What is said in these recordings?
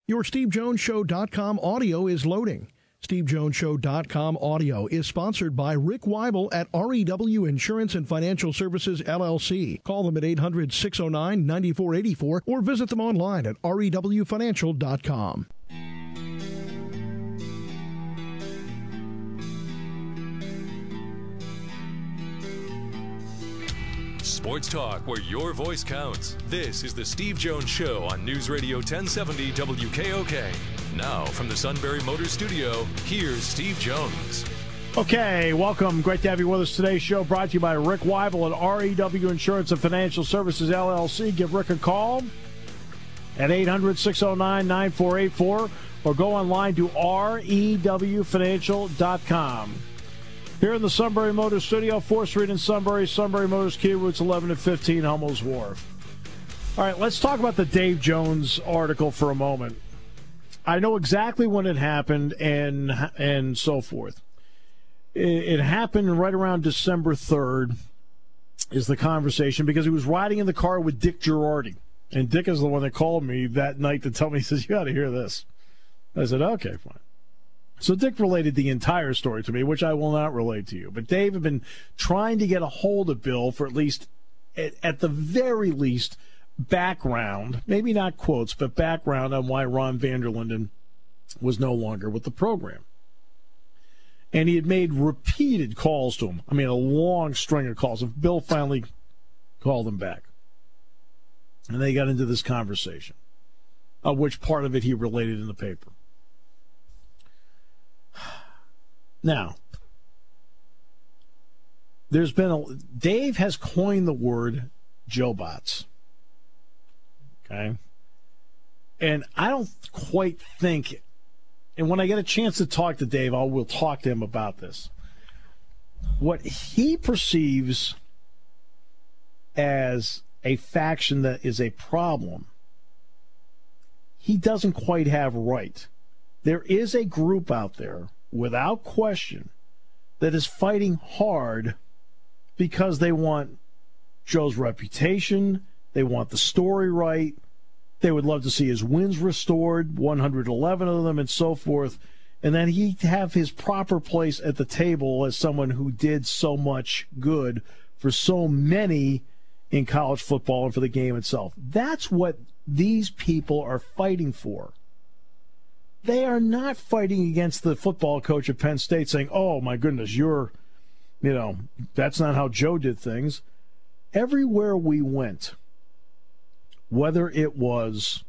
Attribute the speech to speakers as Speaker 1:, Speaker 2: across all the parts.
Speaker 1: Your SteveJonesShow.com audio is loading. SteveJonesShow.com audio is sponsored by Rick Weibel at REW Insurance and Financial Services, LLC. Call them at 800-609-9484 or visit them online at rewfinancial.com.
Speaker 2: Sports talk where your voice counts. This is the Steve Jones Show on News Radio 1070 WKOK. Now, from the Sunbury Motors Studio, here's Steve Jones.
Speaker 3: Okay, welcome. Great to have you with us. Today's show brought to you by Rick Weibel at REW Insurance and Financial Services, LLC. Give Rick a call at 800-609-9484 or go online to rewfinancial.com. Here in the Sunbury Motors Studio, 4th Street in Sunbury, Sunbury Motors, Key Routes 11 and 15, Hummel's Wharf. All right, let's talk about the Dave Jones article for a moment. I know exactly when it happened and so forth. It happened right around December 3rd is the conversation, because he was riding in the car with Dick Girardi. And Dick is the one that called me that night to tell me, he says, you got to hear this. I said, okay, fine. So Dick related the entire story to me, which I will not relate to you. But Dave had been trying to get a hold of Bill for at least, at the very least, background, maybe not quotes, but background on why Ron Vanderlinden was no longer with the program. And he had made repeated calls to him. I mean, a long string of calls. And Bill finally called him back. And they got into this conversation, of which part of it he related in the paper. Now, Dave has coined the word Joe Bots. Okay? And I don't quite think, and when I get a chance to talk to Dave, we'll talk to him about this. What he perceives as a faction that is a problem, he doesn't quite have right. There is a group out there, without question, that is fighting hard because they want Joe's reputation, they want the story right, they would love to see his wins restored, 111 of them, and so forth, and then he have his proper place at the table as someone who did so much good for so many in college football and for the game itself. That's what these people are fighting for. They are not fighting against the football coach at Penn State saying, oh, my goodness, that's not how Joe did things. Everywhere we went, whether it was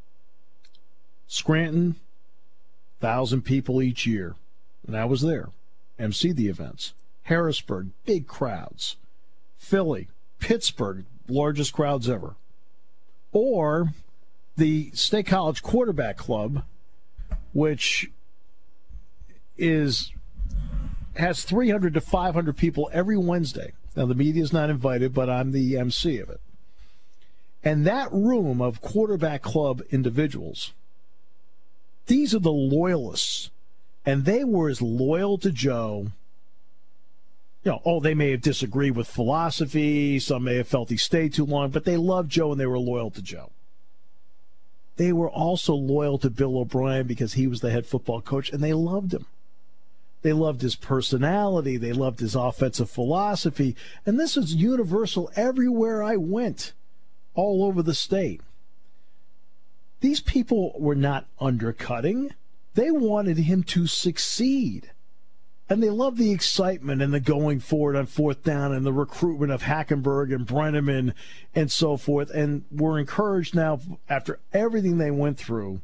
Speaker 3: Scranton, 1,000 people each year, and I was there, MC the events. Harrisburg, big crowds. Philly, Pittsburgh, largest crowds ever. Or the State College Quarterback Club, which has 300 to 500 people every Wednesday. Now, the media is not invited, but I'm the MC of it. And that room of quarterback club individuals, these are the loyalists. And they were as loyal to Joe. They may have disagreed with philosophy. Some may have felt he stayed too long, but they loved Joe and they were loyal to Joe. They were also loyal to Bill O'Brien because he was the head football coach, and they loved him. They loved his personality. They loved his offensive philosophy. And this is universal everywhere I went, all over the state. These people were not undercutting. They wanted him to succeed. And they loved the excitement and the going forward on fourth down and the recruitment of Hackenberg and Brenneman and so forth. And were encouraged now, after everything they went through,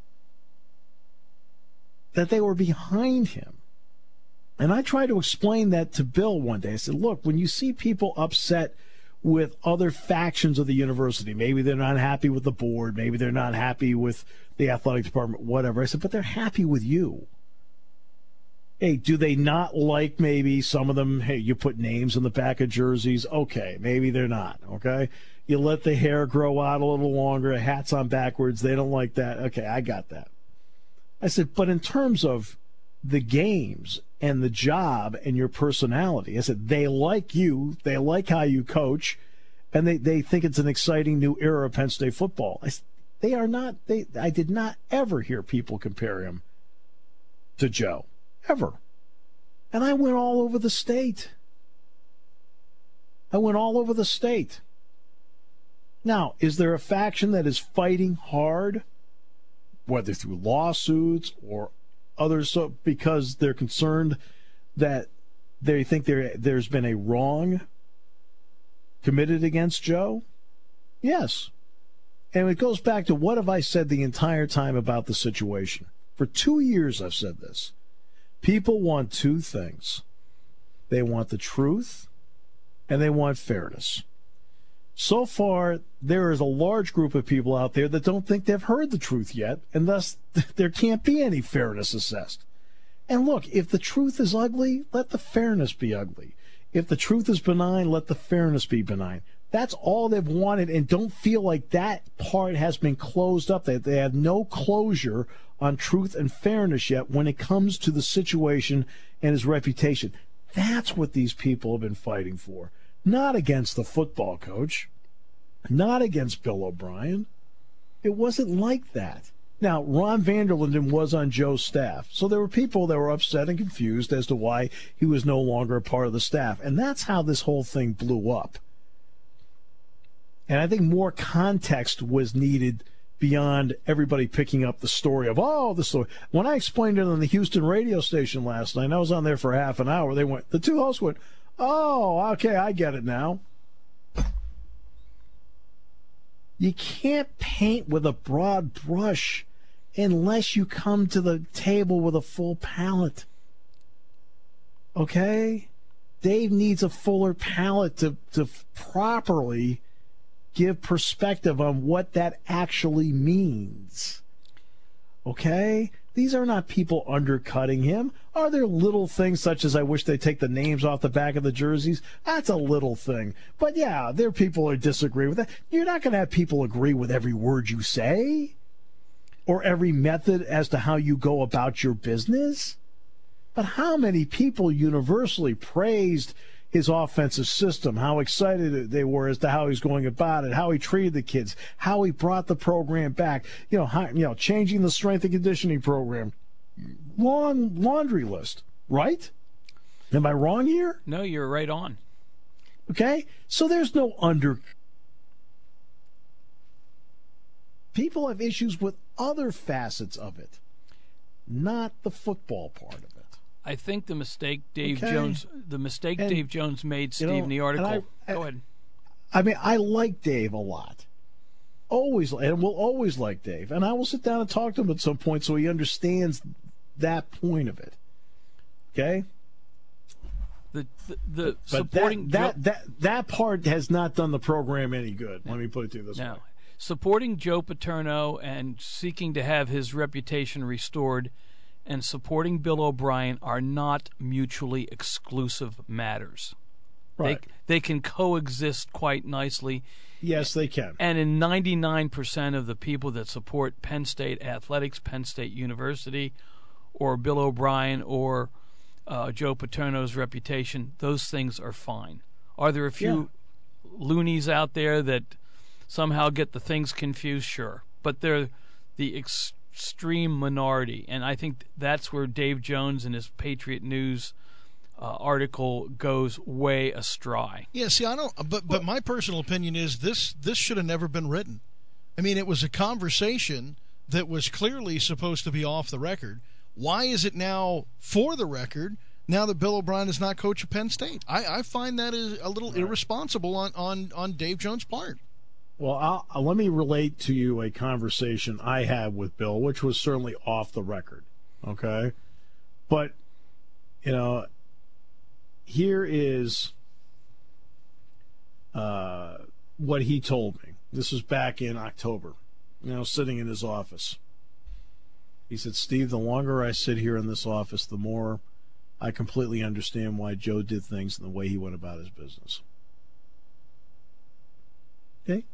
Speaker 3: that they were behind him. And I tried to explain that to Bill one day. I said, look, when you see people upset with other factions of the university, maybe they're not happy with the board, maybe they're not happy with the athletic department, whatever. I said, but they're happy with you. Hey, do they not like maybe some of them, hey, you put names on the back of jerseys? Okay, maybe they're not, okay? You let the hair grow out a little longer, hats on backwards, they don't like that. Okay, I got that. I said, but in terms of the games and the job and your personality, I said, they like you, they like how you coach, and they think it's an exciting new era of Penn State football. They are not. I did not ever hear people compare him to Joe, ever. And I went all over the state. Now, is there a faction that is fighting hard, whether through lawsuits or others, because they're concerned that they think there's been a wrong committed against Joe? Yes. And it goes back to what have I said the entire time about the situation? For 2 years I've said this. People want two things. They want the truth and they want fairness. So far, there is a large group of people out there that don't think they've heard the truth yet, and thus there can't be any fairness assessed. And look, if the truth is ugly, let the fairness be ugly. If the truth is benign, let the fairness be benign. That's all they've wanted, and don't feel like that part has been closed up. They have no closure on truth and fairness yet when it comes to the situation and his reputation. That's what these people have been fighting for. Not against the football coach, not against Bill O'Brien. It wasn't like that. Now, Ron Vanderlinden was on Joe's staff, so there were people that were upset and confused as to why he was no longer a part of the staff. And that's how this whole thing blew up. And I think more context was needed beyond everybody picking up the story of, the story. When I explained it on the Houston radio station last night, I was on there for half an hour, the two hosts went, okay, I get it now. You can't paint with a broad brush unless you come to the table with a full palette. Okay? Dave needs a fuller palette to properly give perspective on what that actually means. Okay? These are not people undercutting him. Are there little things such as I wish they'd take the names off the back of the jerseys? That's a little thing. But yeah, there are people who disagree with that. You're not going to have people agree with every word you say or every method as to how you go about your business. But how many people universally praised his offensive system, how excited they were as to how he's going about it, how he treated the kids, how he brought the program back, changing the strength and conditioning program. Long laundry list, right? Am I wrong here?
Speaker 4: No, you're right on.
Speaker 3: Okay? So there's no People have issues with other facets of it, not the football part of it.
Speaker 4: I think the mistake Dave Jones made, Steve, in the article. Go ahead.
Speaker 3: I mean, I like Dave a lot. Always, and will always like Dave. And I will sit down and talk to him at some point so he understands that point of it. Okay?
Speaker 4: The supporting
Speaker 3: that part has not done the program any good. Let me put it to you this way.
Speaker 4: Supporting Joe Paterno and seeking to have his reputation restored and supporting Bill O'Brien are not mutually exclusive matters.
Speaker 3: Right.
Speaker 4: They can coexist quite nicely.
Speaker 3: Yes, they can.
Speaker 4: And in 99% of the people that support Penn State athletics, Penn State University, or Bill O'Brien or Joe Paterno's reputation, those things are fine. Are there a few loonies out there that somehow get the things confused? Sure. But they're the extreme minority, and I think that's where Dave Jones and his Patriot News article goes way astray.
Speaker 1: Yeah, see, I don't. But my personal opinion is this should have never been written. I mean, it was a conversation that was clearly supposed to be off the record. Why is it now for the record? Now that Bill O'Brien is not coach of Penn State, I find that is a little irresponsible on Dave Jones' part.
Speaker 3: Well, let me relate to you a conversation I had with Bill, which was certainly off the record, okay? But, here is what he told me. This was back in October, sitting in his office. He said, Steve, the longer I sit here in this office, the more I completely understand why Joe did things and the way he went about his business. Okay?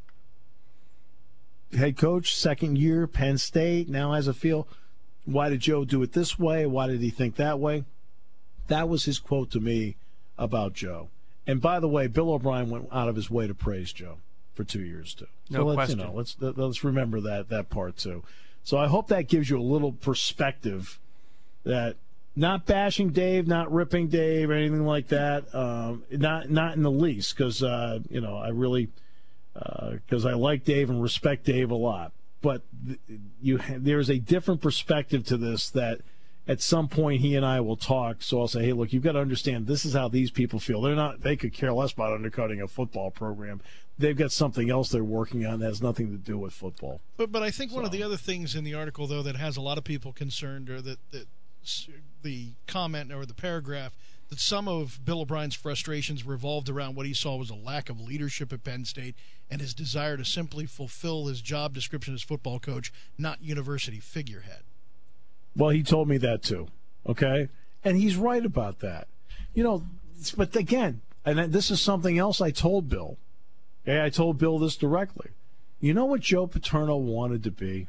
Speaker 3: Head coach, second year, Penn State, now has a feel. Why did Joe do it this way? Why did he think that way? That was his quote to me about Joe. And by the way, Bill O'Brien went out of his way to praise Joe. for 2 years too.
Speaker 4: No
Speaker 3: so
Speaker 4: question.
Speaker 3: Let's remember that part too. So I hope that gives you a little perspective. That not bashing Dave, not ripping Dave, or anything like that. Not in the least, because I really because I like Dave and respect Dave a lot. But there's a different perspective to this that at some point he and I will talk. So I'll say, hey, look, you've got to understand this is how these people feel. They could care less about undercutting a football program. They've got something else they're working on that has nothing to do with football.
Speaker 1: But I think one of the other things in the article, though, that has a lot of people concerned, or that the comment or the paragraph, that some of Bill O'Brien's frustrations revolved around what he saw was a lack of leadership at Penn State and his desire to simply fulfill his job description as football coach, not university figurehead.
Speaker 3: Well, he told me that too, okay? And he's right about that. But again, and this is something else I told Bill. Okay, I told Bill this directly. You know what Joe Paterno wanted to be?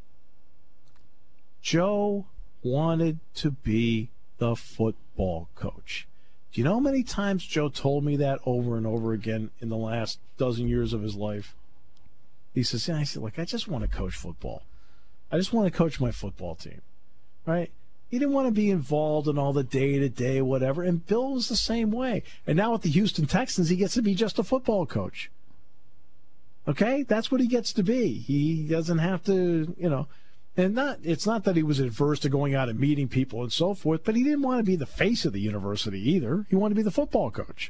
Speaker 3: Joe wanted to be the football coach. Do you know how many times Joe told me that over and over again in the last dozen years of his life? He says, I said, look, I just want to coach football. I just want to coach my football team. Right? He didn't want to be involved in all the day-to-day whatever, and Bill was the same way. And now with the Houston Texans, he gets to be just a football coach. Okay? That's what he gets to be. He doesn't have to, and it's not that he was adverse to going out and meeting people and so forth, but he didn't want to be the face of the university either. He wanted to be the football coach.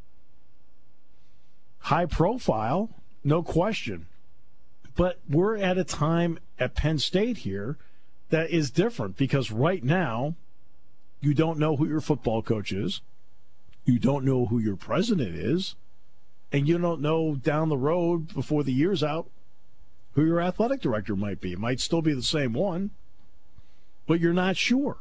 Speaker 3: High profile, no question. But we're at a time at Penn State here that is different, because right now you don't know who your football coach is, you don't know who your president is, and you don't know down the road before the year's out who your athletic director might be. It might still be the same one, but you're not sure.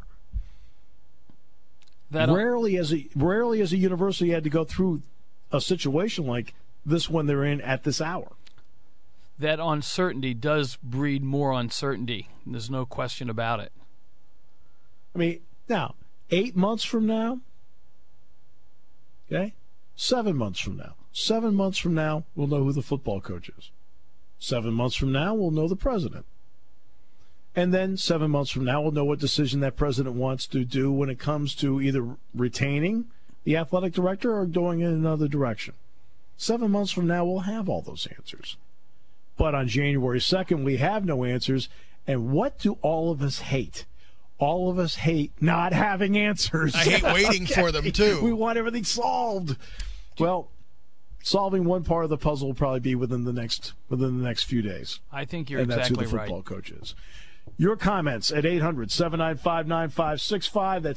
Speaker 3: Rarely as a university had to go through a situation like this one they're in at this hour.
Speaker 4: That uncertainty does breed more uncertainty. There's no question about it.
Speaker 3: I mean, now, 8 months from now, okay, 7 months from now. 7 months from now, we'll know who the football coach is. 7 months from now, we'll know the president. And then 7 months from now, we'll know what decision that president wants to do when it comes to either retaining the athletic director or going in another direction. 7 months from now, we'll have all those answers. But on January 2nd, we have no answers. And what do all of us hate? All of us hate not having answers.
Speaker 1: I hate waiting for them, too.
Speaker 3: We want everything solved. Well, solving one part of the puzzle will probably be within the next few days.
Speaker 4: I think you're
Speaker 3: exactly right. And that's who the football coach is. Your comments at 800-795-9565. That's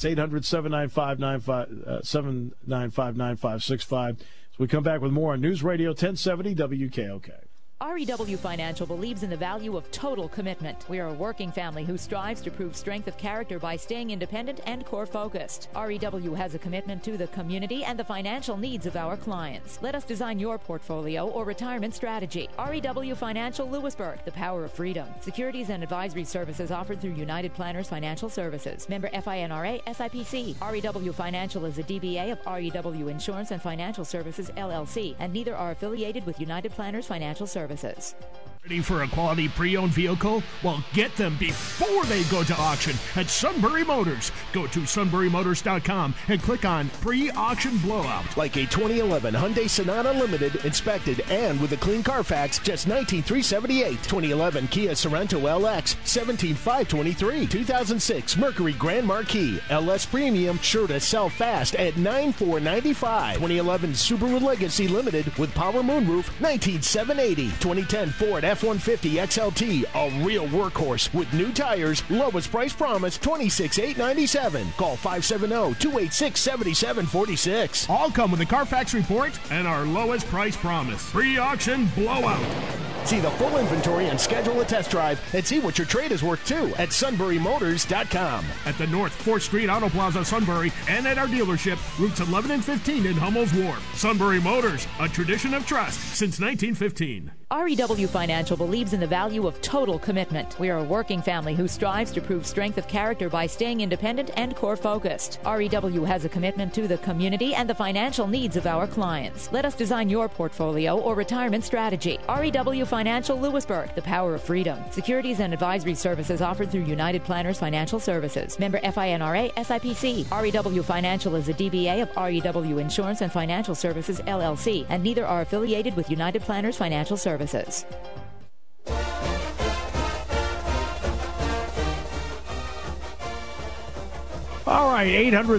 Speaker 3: 800-795-9565. So we come back with more on News Radio 1070 WKOK.
Speaker 5: REW Financial believes in the value of total commitment. We are a working family who strives to prove strength of character by staying independent and core-focused. REW has a commitment to the community and the financial needs of our clients. Let us design your portfolio or retirement strategy. REW Financial Lewisburg, the power of freedom. Securities and advisory services offered through United Planners Financial Services. Member FINRA SIPC. REW Financial is a DBA of REW Insurance and Financial Services, LLC, and neither are affiliated with United Planners Financial Services.
Speaker 6: Ready for a quality pre-owned vehicle? Well, get them before they go to auction at Sunbury Motors. Go to sunburymotors.com and click on pre-auction blowout.
Speaker 7: Like a 2011 Hyundai Sonata Limited, inspected and with a clean Carfax, just $19,378. 2011 Kia Sorento LX, $17,523. 2006 Mercury Grand Marquis LS Premium, sure to sell fast at $9,495. 2011 Subaru Legacy Limited with power moonroof, $19,780. 2010 Ford F-150 XLT, a real workhorse with new tires, lowest price promise, $26,897. Call 570-286-7746.
Speaker 6: All come with a Carfax report and our lowest price promise. Pre-auction blowout.
Speaker 7: See the full inventory and schedule a test drive and see what your trade is worth too at sunburymotors.com.
Speaker 6: At the North 4th Street Auto Plaza, Sunbury, and at our dealership, routes 11 and 15 in Hummel's Wharf. Sunbury Motors, a tradition of trust since 1915.
Speaker 5: REW Financial believes in the value of total commitment. We are a working family who strives to prove strength of character by staying independent and core-focused. REW has a commitment to the community and the financial needs of our clients. Let us design your portfolio or retirement strategy. REW Financial Lewisburg, the power of freedom. Securities and advisory services offered through United Planners Financial Services. Member FINRA SIPC. REW Financial is a DBA of REW Insurance and Financial Services, LLC, and neither are affiliated with United Planners Financial Services.
Speaker 3: All right,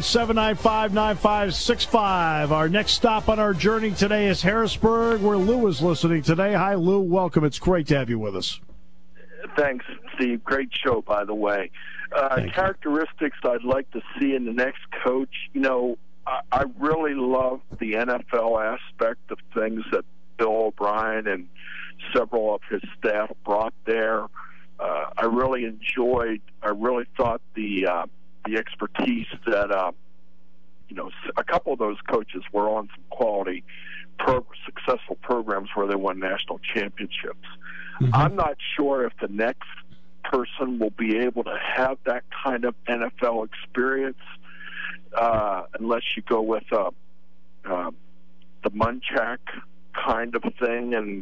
Speaker 3: 800-795-9565. Our next stop on our journey today is Harrisburg, where Lou is listening today. Hi, Lou. Welcome. It's great to have you with us.
Speaker 8: Thanks, Steve. Great show, by the way. Characteristics I'd like to see in the next coach. You know, I really love the NFL aspect of things that Bill O'Brien and several of his staff brought there. I really thought the expertise that, a couple of those coaches were on some quality, successful programs where they won national championships. Mm-hmm. I'm not sure if the next person will be able to have that kind of NFL experience unless you go with the Munchak kind of thing, and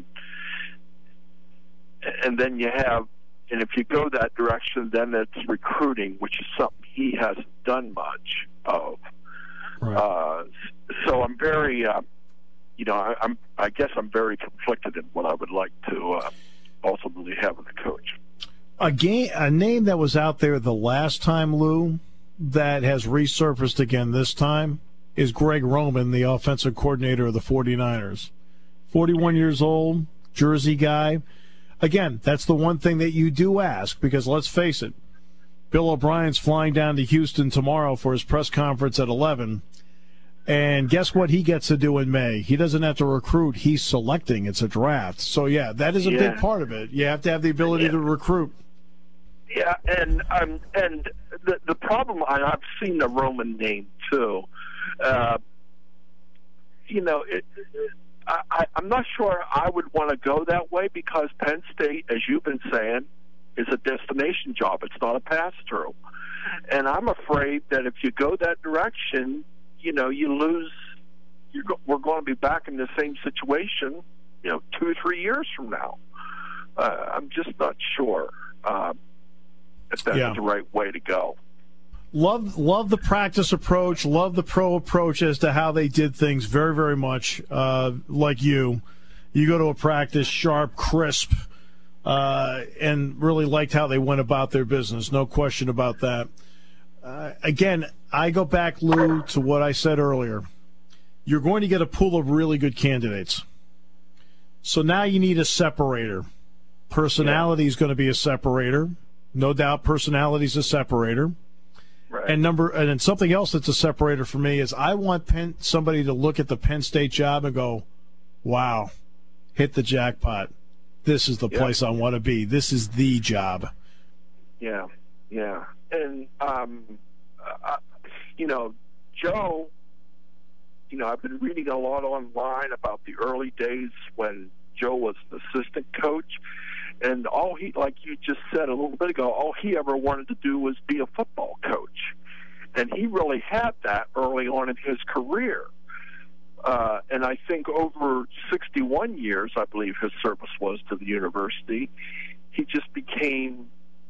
Speaker 8: then you have, and if you go that direction, then it's recruiting, which is something he hasn't done much of. Right. So I'm very, I guess I'm very conflicted in what I would like to ultimately have in the coach.
Speaker 3: A name that was out there the last time, Lou, that has resurfaced again this time is Greg Roman, the offensive coordinator of the 49ers. 41 years old, Jersey guy. Again, that's the one thing that you do ask, because let's face it, Bill O'Brien's flying down to Houston tomorrow for his press conference at 11, and guess what he gets to do in May? He doesn't have to recruit. He's selecting. It's a draft. So, yeah, that is a big part of it. You have to have the ability to recruit.
Speaker 8: Yeah, and the problem, I've seen the Roman name too. I'm not sure I would want to go that way, because Penn State, as you've been saying, is a destination job. It's not a pass-through. And I'm afraid that if you go that direction, you lose. We're going to be back in the same situation, 2 or 3 years from now. I'm just not sure if that's the right way to go.
Speaker 3: Love the practice approach. Love the pro approach as to how they did things. Very, very much like you. You go to a practice sharp, crisp, and really liked how they went about their business. No question about that. Again, I go back, Lou, to what I said earlier. You're going to get a pool of really good candidates. So now you need a separator. Personality is going to be a separator. No doubt personality is a separator. Right. And then something else that's a separator for me is I want somebody to look at the Penn State job and go, wow, hit the jackpot. This is the place I want to be. This is the job.
Speaker 8: Yeah. And, Joe, I've been reading a lot online about the early days when Joe was an assistant coach. And like you just said a little bit ago, all he ever wanted to do was be a football coach. And he really had that early on in his career. And I think over 61 years, I believe his service was to the university, he just became,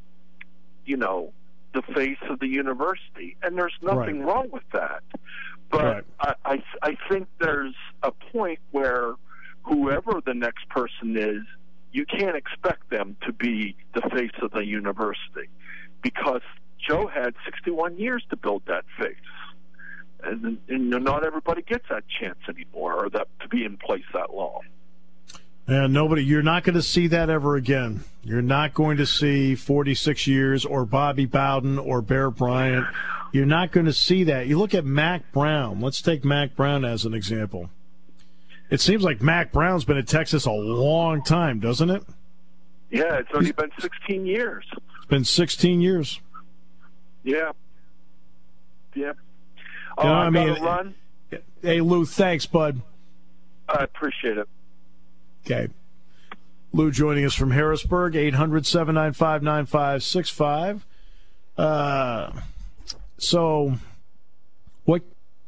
Speaker 8: the face of the university. And there's nothing wrong with that. But I think there's a point where whoever the next person is, you can't expect them to be the face of the university, because Joe had 61 years to build that face. And not everybody gets that chance anymore, or that to be in place that long.
Speaker 3: And you're not going to see that ever again. You're not going to see 46 years or Bobby Bowden or Bear Bryant. You're not going to see that. You look at Mack Brown. Let's take Mack Brown as an example. It seems like Mac Brown's been at Texas a long time, doesn't it?
Speaker 8: Yeah, it's only been 16 years.
Speaker 3: It's been 16 years.
Speaker 8: Yeah. Yeah.
Speaker 3: You know,
Speaker 8: I gotta run.
Speaker 3: Hey, Lou, thanks, bud.
Speaker 8: I appreciate it.
Speaker 3: Okay. Lou joining us from Harrisburg, 800-795-9565. So, what?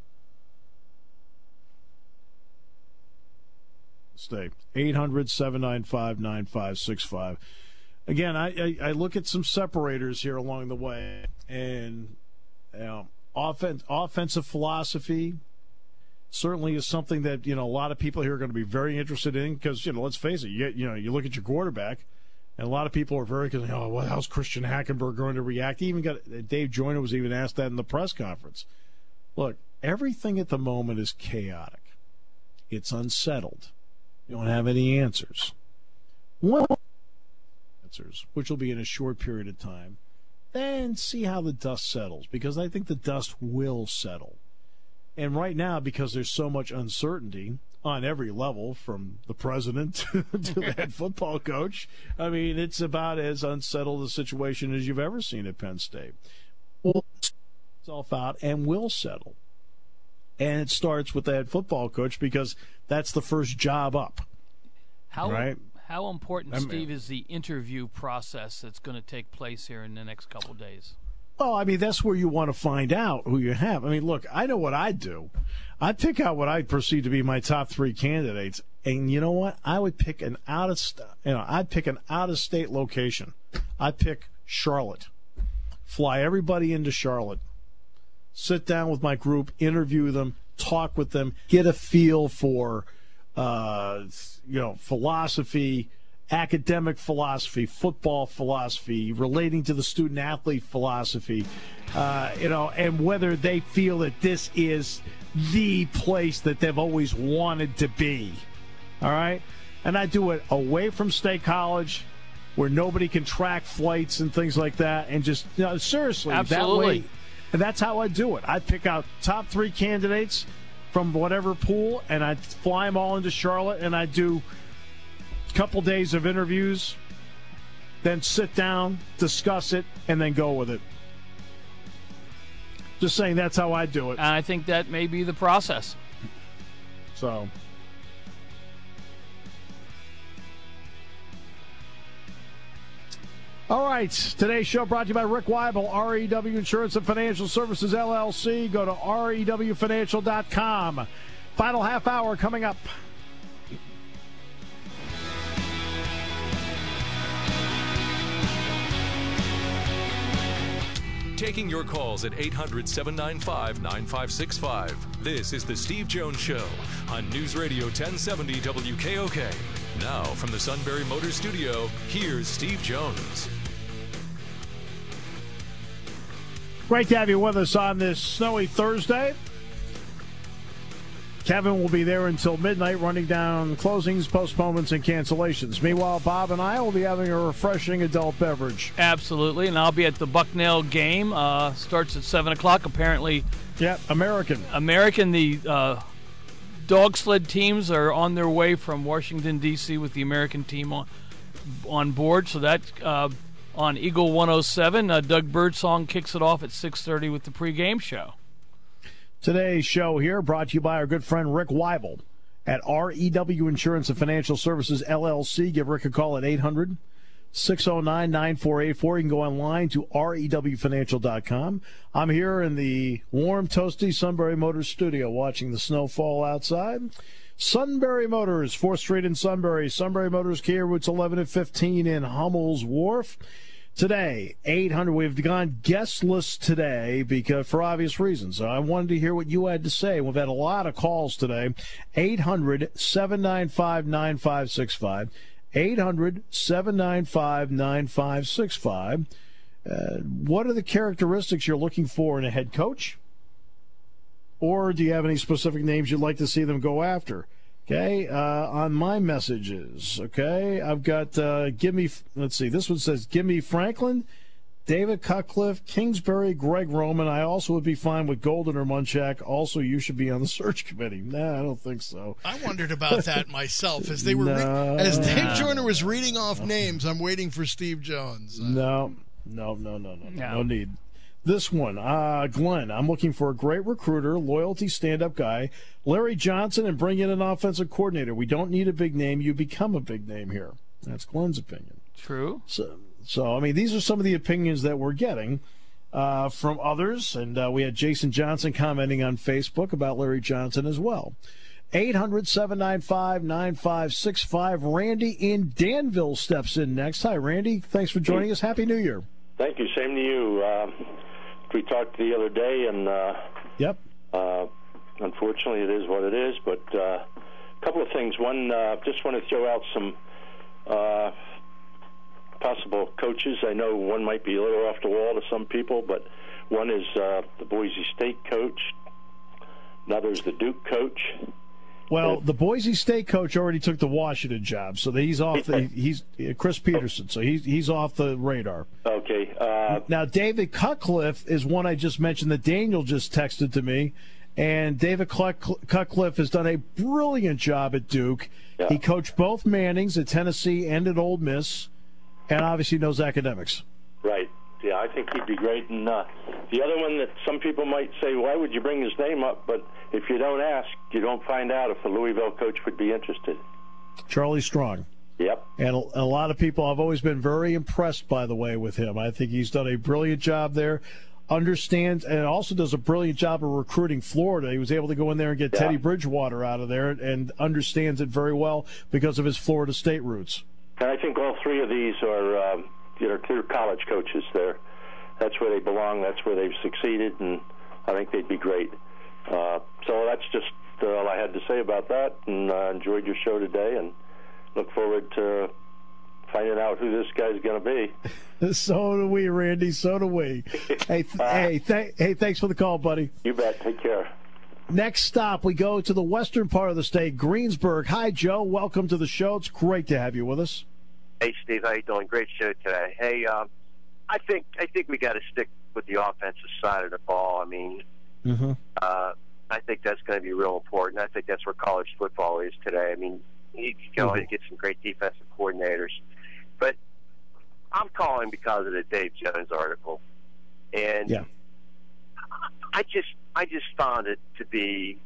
Speaker 3: Stay. 800-795-9565. Again, I look at some separators here along the way, and offensive philosophy certainly is something that a lot of people here are going to be very interested in because let's face it, you look at your quarterback, and a lot of people are very how's Christian Hackenberg going to react? He even got Dave Joyner was even asked that in the press conference. Look, everything at the moment is chaotic. It's unsettled. You don't have any answers. Which will be in a short period of time. Then see how the dust settles, because I think the dust will settle. And right now, because there's so much uncertainty on every level, from the president to the head football coach, I mean, it's about as unsettled a situation as you've ever seen at Penn State. Will itself out and will settle. And it starts with the head football coach because that's the first job up.
Speaker 4: How important, Steve, is the interview process that's going to take place here in the next couple of days?
Speaker 3: Well, I mean, that's where you want to find out who you have. I mean, look, I know what I do. I'd pick out what I perceive to be my top 3 candidates, and you know what? I would pick an out-of-state location. I'd pick Charlotte. Fly everybody into Charlotte. Sit down with my group, interview them, talk with them, get a feel for philosophy, academic philosophy, football philosophy, relating to the student-athlete philosophy, and whether they feel that this is the place that they've always wanted to be. All right? And I do it away from State College, where nobody can track flights and things like that, and just, seriously,
Speaker 4: absolutely.
Speaker 3: That way. And that's how I do it. I pick out top 3 candidates from whatever pool, and I fly them all into Charlotte, and I do a couple days of interviews, then sit down, discuss it, and then go with it. Just saying, that's how I do it.
Speaker 4: And I think that may be the process.
Speaker 3: So, all right, today's show brought to you by Rick Weibel, REW Insurance and Financial Services, LLC. Go to rewfinancial.com. Final half hour coming up.
Speaker 2: Taking your calls at 800-795-9565. This is the Steve Jones Show on News Radio 1070 WKOK. Now, from the Sunbury Motors Studio, here's Steve Jones.
Speaker 3: Great to have you with us on this snowy Thursday. Kevin will be there until midnight, running down closings, postponements, and cancellations. Meanwhile, Bob and I will be having a refreshing adult beverage.
Speaker 4: Absolutely, and I'll be at the Bucknell game. Starts at 7 o'clock, apparently.
Speaker 3: Yeah, American.
Speaker 4: The dog sled teams are on their way from Washington, D.C. with the American team on board. So that's on Eagle 107. Doug Birdsong kicks it off at 6:30 with the pregame show.
Speaker 3: Today's show here brought to you by our good friend Rick Weibel at REW Insurance and Financial Services, LLC. Give Rick a call at 800-609-9484. You can go online to rewfinancial.com. I'm here in the warm, toasty Sunbury Motors studio watching the snow fall outside. Sunbury Motors, 4th Street in Sunbury. Sunbury Motors, Kia routes 11 and 15 in Hummel's Wharf. Today, 800. We've gone guestless today because for obvious reasons. So I wanted to hear what you had to say. We've had a lot of calls today. 800-795-9565. 800-795-9565. What are the characteristics you're looking for in a head coach? Or do you have any specific names you'd like to see them go after? Okay, on my messages, okay, I've got, let's see, this one says, give me Franklin, David Cutcliffe, Kingsbury, Greg Roman. I also would be fine with Golden or Munchak. Also, you should be on the search committee. Nah, I don't think so.
Speaker 1: I wondered about that myself as they were as Dave Joyner was reading off names. I'm waiting for Steve Jones.
Speaker 3: No need. This one, Glenn, I'm looking for a great recruiter, loyalty, stand-up guy, Larry Johnson, and bring in an offensive coordinator. We don't need a big name. You become a big name here. That's Glenn's opinion.
Speaker 4: True.
Speaker 3: So I mean, these are some of the opinions that we're getting from others, and we had Jason Johnson commenting on Facebook about Larry Johnson as well. 800-795-9565. Randy in Danville steps in next. Hi, Randy. Thanks for joining us. Happy New Year.
Speaker 9: Thank you. Same to you. We talked the other day, and
Speaker 3: yep.
Speaker 9: Unfortunately, it is what it is. But a couple of things. One, just want to throw out some possible coaches. I know one might be a little off the wall to some people, but one is the Boise State coach. Another is the Duke coach.
Speaker 3: Well, the Boise State coach already took the Washington job, so he's off. He's Chris Peterson, so he's off the radar.
Speaker 9: Okay.
Speaker 3: Now, David Cutcliffe is one I just mentioned that Daniel just texted to me, and David Cutcliffe has done a brilliant job at Duke.
Speaker 9: Yeah.
Speaker 3: He coached both Mannings at Tennessee and at Ole Miss, and obviously knows academics.
Speaker 9: Right. Yeah, I think he'd be great. And the other one that some people might say, why would you bring his name up? But if you don't ask, you don't find out if the Louisville coach would be interested.
Speaker 3: Charlie Strong.
Speaker 9: Yep.
Speaker 3: And a lot of people have always been very impressed, by the way, with him. I think he's done a brilliant job there. Understands and also does a brilliant job of recruiting Florida. He was able to go in there and get Teddy Bridgewater out of there and understands it very well because of his Florida State roots.
Speaker 9: And I think all three of these are they're college coaches. That's where they belong. That's where they've succeeded, and I think they'd be great. So that's just all I had to say about that, and enjoyed your show today, and look forward to finding out who this guy's going to be.
Speaker 3: So do we, Randy. So do we. Hey, thanks for the call, buddy.
Speaker 9: You bet. Take care.
Speaker 3: Next stop, we go to the western part of the state, Greensburg. Hi, Joe. Welcome to the show. It's great to have you with us.
Speaker 10: Hey, Steve, how you doing? Great show today. Hey, I think we got to stick with the offensive side of the ball. I mean, I think that's going to be real important. I think that's where college football is today. I mean, you can always get some great defensive coordinators, but I'm calling because of the Dave Jones article, and I just found it to be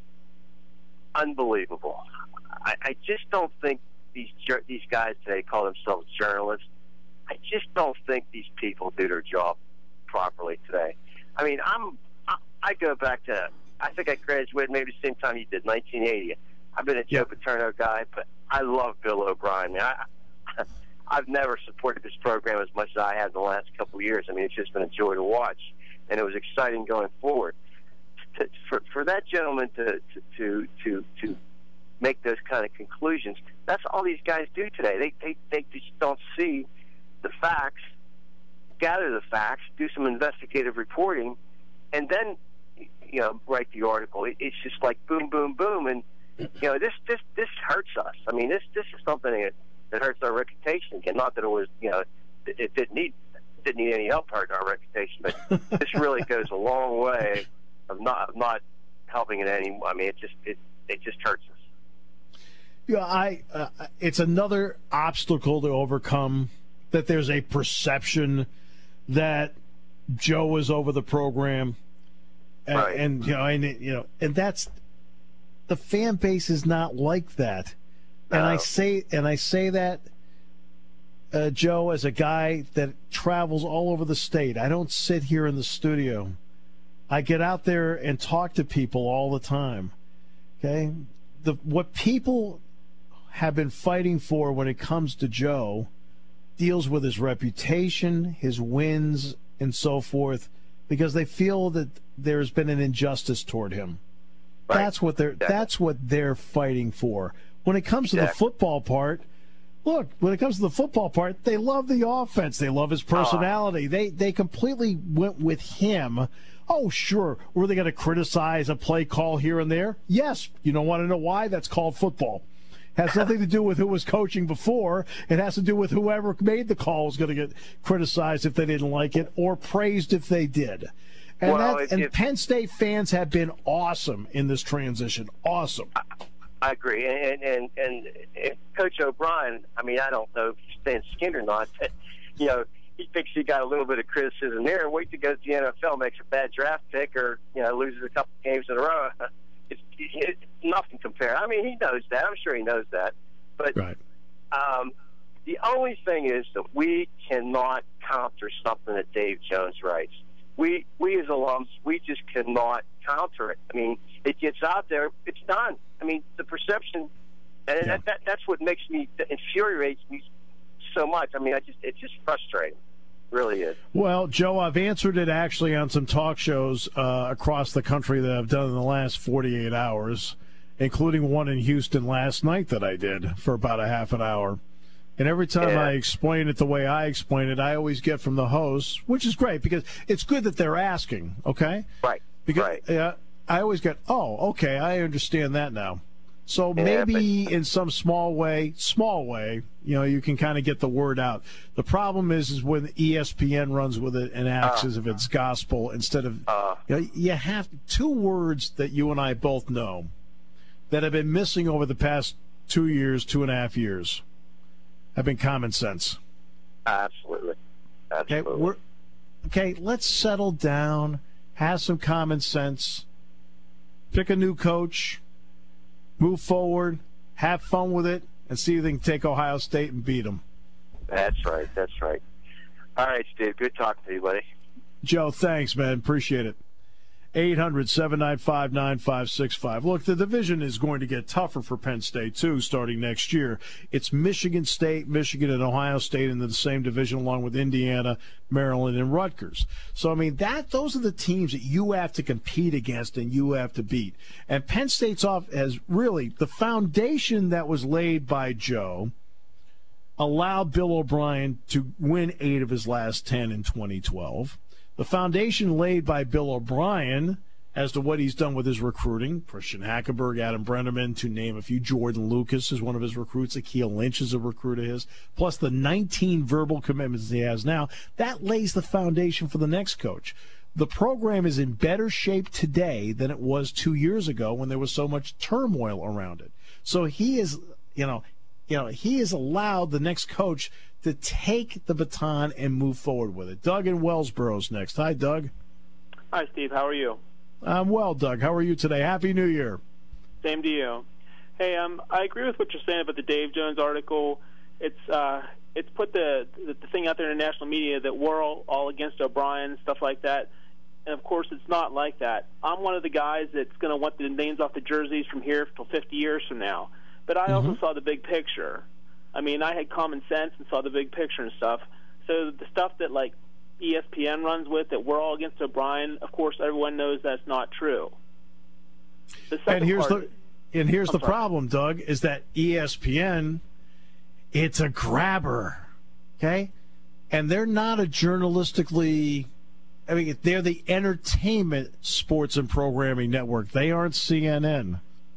Speaker 10: unbelievable. I just don't think these guys today call themselves journalists. I just don't think these people do their job properly today. I mean, I go back to, I think I graduated maybe the same time you did, 1980. I've been a Joe Paterno guy, but I love Bill O'Brien. I've never supported this program as much as I have in the last couple of years. I mean, it's just been a joy to watch, and it was exciting going forward. For that gentleman to make those kind of conclusions, that's all these guys do today. They just don't see the facts, gather the facts, do some investigative reporting, and then write the article. It's just like boom, boom, boom, and this hurts us. I mean, this is something that hurts our reputation. Again, not that it was it didn't need any help hurting our reputation, but this really goes a long way of not helping it any. I mean, it just hurts us.
Speaker 3: It's another obstacle to overcome. That there's a perception that Joe is over the program, and that's the fan base is not like that. And I say that, Joe, as a guy that travels all over the state. I don't sit here in the studio. I get out there and talk to people all the time. Okay, what people have been fighting for when it comes to Joe deals with his reputation, his wins, and so forth, because they feel that there's been an injustice toward him. Right. That's what they're fighting for. When it comes to the football part, they love the offense. They love his personality. They completely went with him. Oh, sure. Were they going to criticize a play call here and there? Yes. You don't want to know why? That's called football. has nothing to do with who was coaching before. It has to do with whoever made the call is going to get criticized if they didn't like it or praised if they did. And Penn State fans have been awesome in this transition. Awesome.
Speaker 10: I agree. And Coach O'Brien, I mean, I don't know if he's staying skinned or not, but, you know, he thinks he got a little bit of criticism there. Wait to go to the NFL, makes a bad draft pick, or, you know, loses a couple games in a row. It's nothing compared. I mean, he knows that. I'm sure he knows that. But
Speaker 3: right.
Speaker 10: The only thing is that we cannot counter something that Dave Jones writes. We as alums, we just cannot counter it. I mean, it gets out there, it's done. I mean, the perception, and that's what infuriates me so much. I mean, it's just frustrating. It really is.
Speaker 3: Well, Joe, I've answered it actually on some talk shows across the country that I've done in the last 48 hours, including one in Houston last night that I did for about a half an hour. And every time I explain it the way I explain it, I always get from the hosts, which is great because it's good that they're asking, okay?
Speaker 10: Right.
Speaker 3: Because I always get, oh, okay, I understand that now. So maybe in some small way, you know, you can kind of get the word out. The problem is when ESPN runs with it and acts as if it's gospel instead of, you know, you have two words that you and I both know that have been missing over the past 2 years, 2.5 years. Have been common sense.
Speaker 10: Absolutely.
Speaker 3: Okay, let's settle down, have some common sense, pick a new coach, move forward, have fun with it, and see if they can take Ohio State and beat them.
Speaker 10: That's right. All right, Steve. Good talking to you, buddy.
Speaker 3: Joe, thanks, man. Appreciate it. 800-795-9565. Look, the division is going to get tougher for Penn State, too, starting next year. It's Michigan State, Michigan, and Ohio State in the same division, along with Indiana, Maryland, and Rutgers. So, I mean, those are the teams that you have to compete against and you have to beat. And Penn State's off as really the foundation that was laid by Joe allowed Bill O'Brien to win 8 of his last 10 in 2012. The foundation laid by Bill O'Brien as to what he's done with his recruiting, Christian Hackenberg, Adam Brenneman, to name a few. Jordan Lucas is one of his recruits. Akeel Lynch is a recruit of his. Plus the 19 verbal commitments he has now. That lays the foundation for the next coach. The program is in better shape today than it was 2 years ago when there was so much turmoil around it. So he is, he has allowed the next coach to take the baton and move forward with it. Doug in Wellsboro's next. Hi, Doug.
Speaker 11: Hi, Steve. How are you?
Speaker 3: I'm well, Doug. How are you today? Happy New Year.
Speaker 11: Same to you. Hey, I agree with what you're saying about the Dave Jones article. It's put the thing out there in the national media that we're all against O'Brien, stuff like that. And, of course, it's not like that. I'm one of the guys that's going to want the names off the jerseys from here till 50 years from now. But I also saw the big picture. I mean, I had common sense and saw the big picture and stuff. So the stuff that, like, ESPN runs with, that we're all against O'Brien, of course, everyone knows that's not true.
Speaker 3: And here's the problem, Doug, is that ESPN, it's a grabber, okay? And they're not a journalistically, I mean, they're the entertainment, sports, and programming network. They aren't CNN.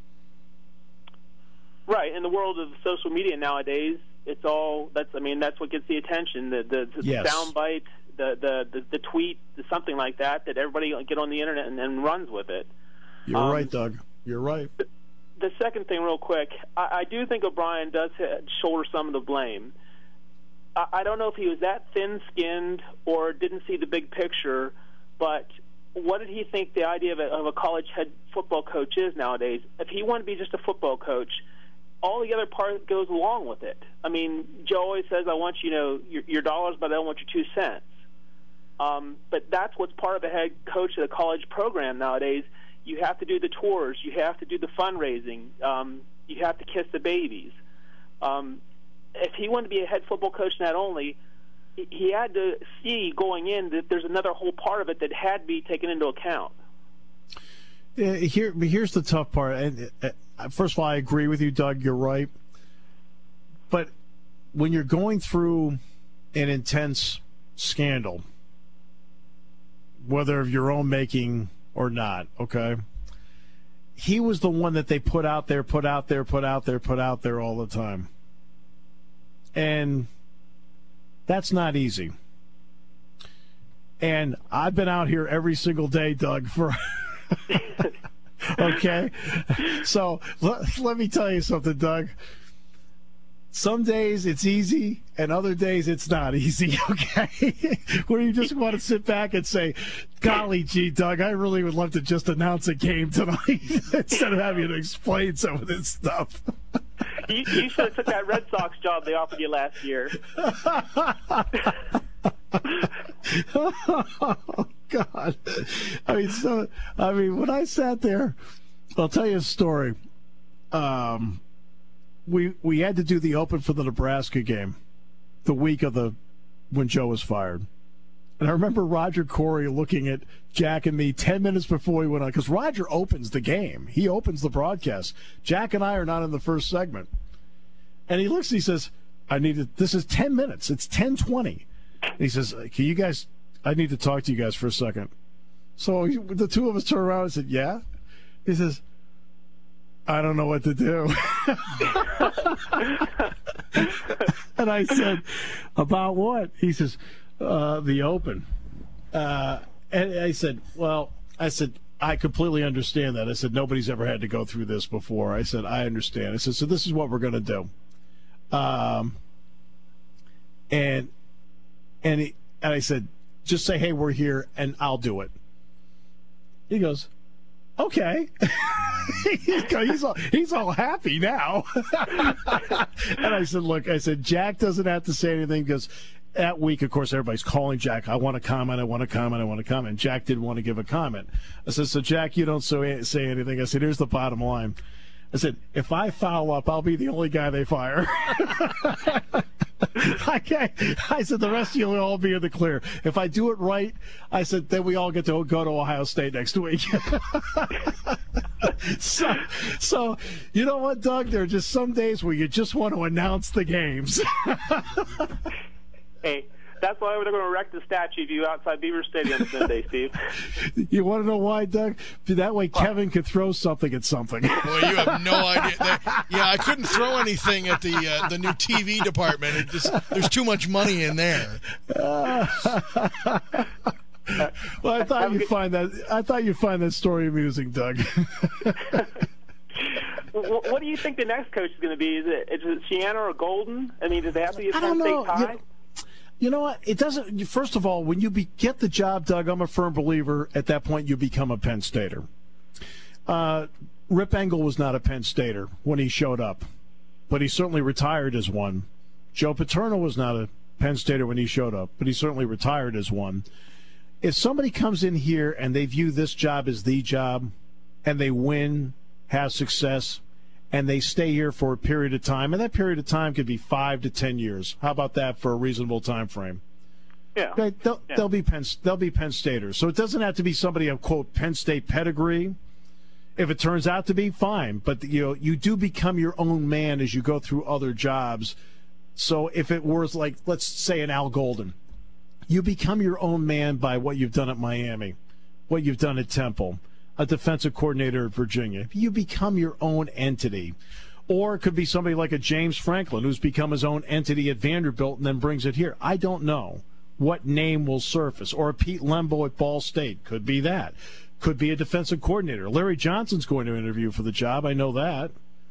Speaker 11: Right. In the world of social media nowadays, it's all that's what gets the attention. The soundbite, the tweet, something like that everybody get on the internet and runs with it.
Speaker 3: You're right, Doug. You're right.
Speaker 11: The second thing, real quick, I do think O'Brien does shoulder some of the blame. I don't know if he was that thin-skinned or didn't see the big picture, but what did he think the idea of a college head football coach is nowadays? If he wanted to be just a football coach, all the other part goes along with it. I mean, Joe always says, I want your dollars, but I don't want your 2 cents. But that's what's part of a head coach of a college program nowadays. You have to do the tours. You have to do the fundraising. You have to kiss the babies. If he wanted to be a head football coach, not only, he had to see going in that there's another whole part of it that had to be taken into account.
Speaker 3: Here's the tough part. And first of all, I agree with you, Doug. You're right. But when you're going through an intense scandal, whether of your own making or not, okay, he was the one that they put out there all the time. And that's not easy. And I've been out here every single day, Doug, for okay? So let me tell you something, Doug. Some days it's easy, and other days it's not easy, okay? Where you just want to sit back and say, golly gee, Doug, I really would love to just announce a game tonight instead of having to explain some of this stuff.
Speaker 11: You should have took that Red Sox job they offered you last year.
Speaker 3: Oh, God. I mean, when I sat there, I'll tell you a story. We had to do the open for the Nebraska game the week of when Joe was fired. And I remember Roger Corey looking at Jack and me 10 minutes before we went on, because Roger opens the game. He opens the broadcast. Jack and I are not in the first segment. And he looks and he says, this is 10 minutes. It's 10:20. And he says, I need to talk to you guys for a second. So the two of us turn around and said, yeah? He says, I don't know what to do. And I said, about what? He says, the open. And I said, I completely understand that. I said, nobody's ever had to go through this before. I said, I understand. I said, so this is what we're going to do. And I said, just say, hey, we're here, and I'll do it. He goes, okay. He's all happy now. And I said, look, Jack doesn't have to say anything, because that week, of course, everybody's calling Jack. I want to comment. Jack didn't want to give a comment. I said, so Jack, you don't say anything. I said, here's the bottom line. I said, if I foul up, I'll be the only guy they fire. Okay. I said, the rest of you will all be in the clear. If I do it right, I said, then we all get to go to Ohio State next week. So, you know what, Doug? There are just some days where you just want to announce the games.
Speaker 11: Hey, that's why they're going to erect the statue of you outside Beaver Stadium Sunday, Steve.
Speaker 3: You want to know why, Doug? That way Kevin could throw something at something.
Speaker 1: Boy, you have no idea. I couldn't throw anything at the new TV department. There's too much money in there.
Speaker 3: Well, I thought you'd find that story amusing, Doug.
Speaker 11: What do you think the next coach is going to be? Is it Shiana or Golden? I mean, does they have to be a Penn State tie?
Speaker 3: You know what? It doesn't. First of all, when you get the job, Doug, I'm a firm believer. At that point, you become a Penn Stater. Rip Engel was not a Penn Stater when he showed up, but he certainly retired as one. Joe Paterno was not a Penn Stater when he showed up, but he certainly retired as one. If somebody comes in here and they view this job as the job, and they win, have success, and they stay here for a period of time, and that period of time could be 5 to 10 years. How about that for a reasonable time frame?
Speaker 11: Yeah.
Speaker 3: They'll be Penn Staters. So it doesn't have to be somebody of, quote, Penn State pedigree. If it turns out to be, fine. But you do become your own man as you go through other jobs. So if it were like, let's say, an Al Golden, you become your own man by what you've done at Miami, what you've done at Temple, a defensive coordinator at Virginia. You become your own entity. Or it could be somebody like a James Franklin who's become his own entity at Vanderbilt and then brings it here. I don't know what name will surface. Or a Pete Lembo at Ball State. Could be that. Could be a defensive coordinator. Larry Johnson's going to interview for the job. I know that.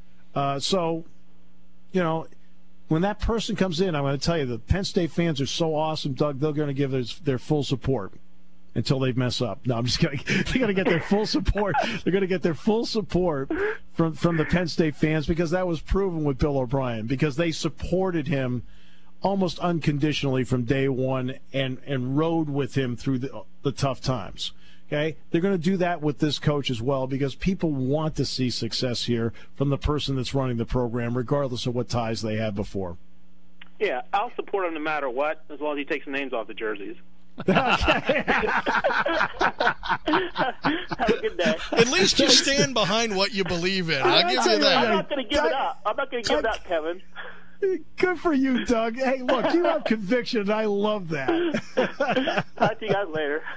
Speaker 3: When that person comes in, I'm going to tell you, the Penn State fans are so awesome, Doug, they're going to give their full support until they mess up. No, I'm just kidding. They're going to get their full support. They're going to get their full support from the Penn State fans, because that was proven with Bill O'Brien, because they supported him almost unconditionally from day one and rode with him through the tough times. Okay? They're going to do that with this coach as well, because people want to see success here from the person that's running the program, regardless of what ties they had before.
Speaker 11: Yeah, I'll support him no matter what, as long as he takes the names off the jerseys.
Speaker 3: Okay.
Speaker 11: Have a good day.
Speaker 1: At least you stand behind what you believe in. I'll give you that.
Speaker 11: I'm not going to give it up. I'm not going to give it up, Kevin.
Speaker 3: Good for you, Doug. Hey, look, you have conviction. I love that.
Speaker 11: Talk to you guys later.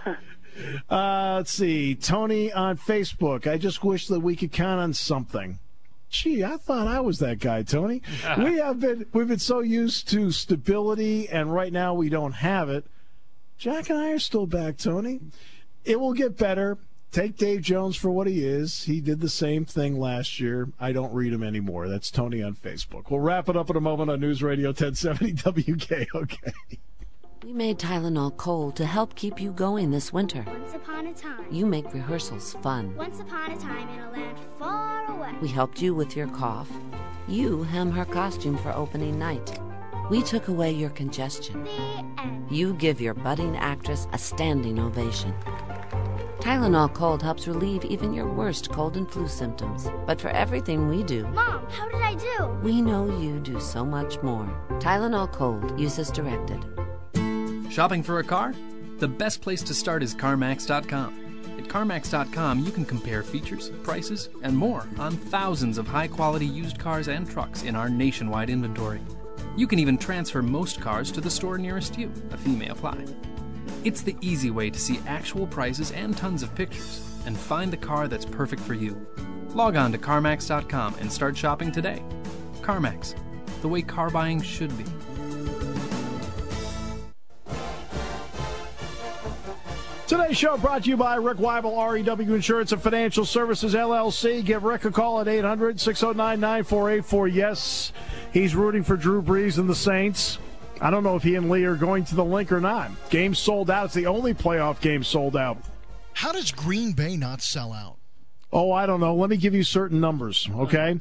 Speaker 3: Let's see. Tony on Facebook. I just wish that we could count on something. Gee, I thought I was that guy, Tony. We've been so used to stability, and right now we don't have it. Jack and I are still back, Tony. It will get better. Take Dave Jones for what he is. He did the same thing last year. I don't read him anymore. That's Tony on Facebook. We'll wrap it up in a moment on News Radio 1070 WKOK.
Speaker 12: We made Tylenol Cold to help keep you going this winter.
Speaker 13: Once upon a time.
Speaker 12: You make rehearsals fun.
Speaker 13: Once upon a time in a land far away.
Speaker 12: We helped you with your cough. You hem her costume for opening night. We took away your congestion.
Speaker 13: The end.
Speaker 12: You give your budding actress a standing ovation. Tylenol Cold helps relieve even your worst cold and flu symptoms. But for everything we do...
Speaker 13: Mom, how did I do?
Speaker 12: We know you do so much more. Tylenol Cold. Use as directed.
Speaker 14: Shopping for a car? The best place to start is CarMax.com. At CarMax.com, you can compare features, prices, and more on thousands of high-quality used cars and trucks in our nationwide inventory. You can even transfer most cars to the store nearest you. A fee may apply. It's the easy way to see actual prices and tons of pictures, and find the car that's perfect for you. Log on to CarMax.com and start shopping today. CarMax, the way car buying should be.
Speaker 3: Today's show brought to you by Rick Weibel, REW Insurance and Financial Services, LLC. Give Rick a call at 800-609-9484. Yes, he's rooting for Drew Brees and the Saints. I don't know if he and Lee are going to the Link or not. Game sold out. It's the only playoff game sold out.
Speaker 1: How does Green Bay not sell out?
Speaker 3: Oh, I don't know. Let me give you certain numbers, okay?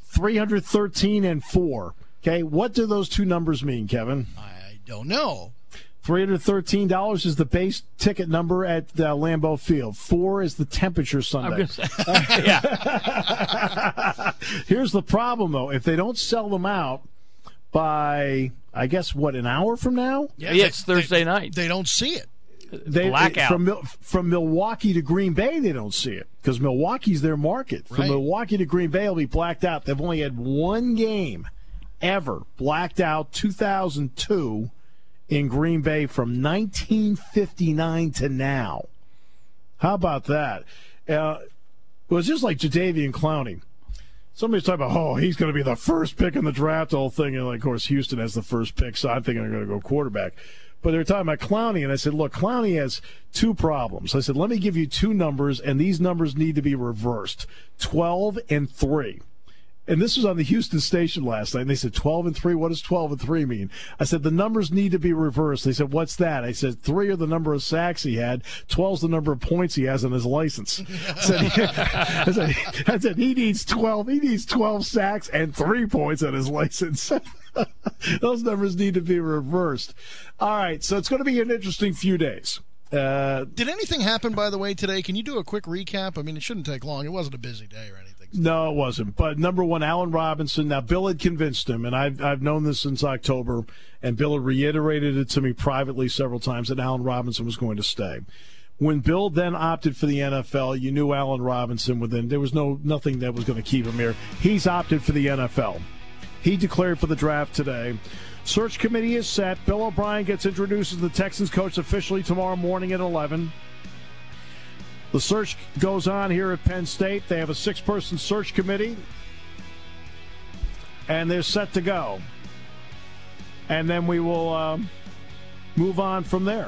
Speaker 3: 313-4. Okay, what do those two numbers mean, Kevin?
Speaker 1: I don't know.
Speaker 3: $313 is the base ticket number at Lambeau Field. 4 is the temperature Sunday.
Speaker 4: I'm going to say, yeah.
Speaker 3: Here's the problem, though. If they don't sell them out by, I guess, an hour from now?
Speaker 4: Yeah, it's Thursday night.
Speaker 1: They don't see it.
Speaker 4: Blackout.
Speaker 3: From Milwaukee to Green Bay, they don't see it because Milwaukee's their market. From Milwaukee to Green Bay, it'll be blacked out. They've only had one game ever blacked out, 2002, in Green Bay from 1959 to now. How about that? It was just like Jadeveon Clowney. Somebody's talking about, he's going to be the first pick in the draft, the whole thing. And, of course, Houston has the first pick, so I'm thinking they're going to go quarterback. But they were talking about Clowney, and I said, look, Clowney has two problems. I said, let me give you two numbers, and these numbers need to be reversed, 12 and 3. And this was on the Houston station last night, and they said, 12 and 3, what does 12 and 3 mean? I said, the numbers need to be reversed. They said, what's that? I said, 3 are the number of sacks he had, 12 is the number of points he has on his license. I said, he needs 12 sacks and 3 points on his license. Those numbers need to be reversed. All right, so it's going to be an interesting few days.
Speaker 1: Did anything happen, by the way, today? Can you do a quick recap? I mean, it shouldn't take long. It wasn't a busy day or anything.
Speaker 3: No, it wasn't. But number one, Allen Robinson. Now, Bill had convinced him, and I've known this since October, and Bill had reiterated it to me privately several times that Allen Robinson was going to stay. When Bill then opted for the NFL, you knew Allen Robinson within. There was nothing that was going to keep him here. He's opted for the NFL. He declared for the draft today. Search committee is set. Bill O'Brien gets introduced as the Texans coach officially tomorrow morning at 11. The search goes on here at Penn State. They have a 6-person search committee, and they're set to go. And then we will move on from there.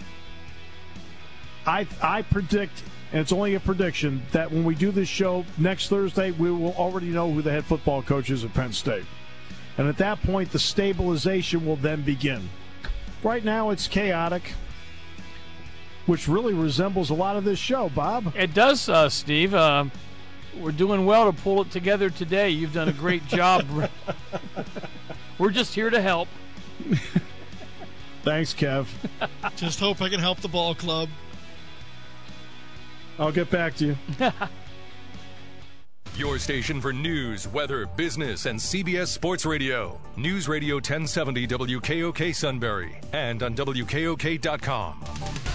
Speaker 3: I predict, and it's only a prediction, that when we do this show next Thursday, we will already know who the head football coach is at Penn State. And at that point, the stabilization will then begin. Right now, it's chaotic, which really resembles a lot of this show, Bob.
Speaker 4: It does, Steve. We're doing well to pull it together today. You've done a great job. We're just here to help.
Speaker 3: Thanks, Kev.
Speaker 1: Just hope I can help the ball club.
Speaker 3: I'll get back to you.
Speaker 2: Your station for news, weather, business, and CBS Sports Radio. News Radio 1070 WKOK Sunbury and on WKOK.com.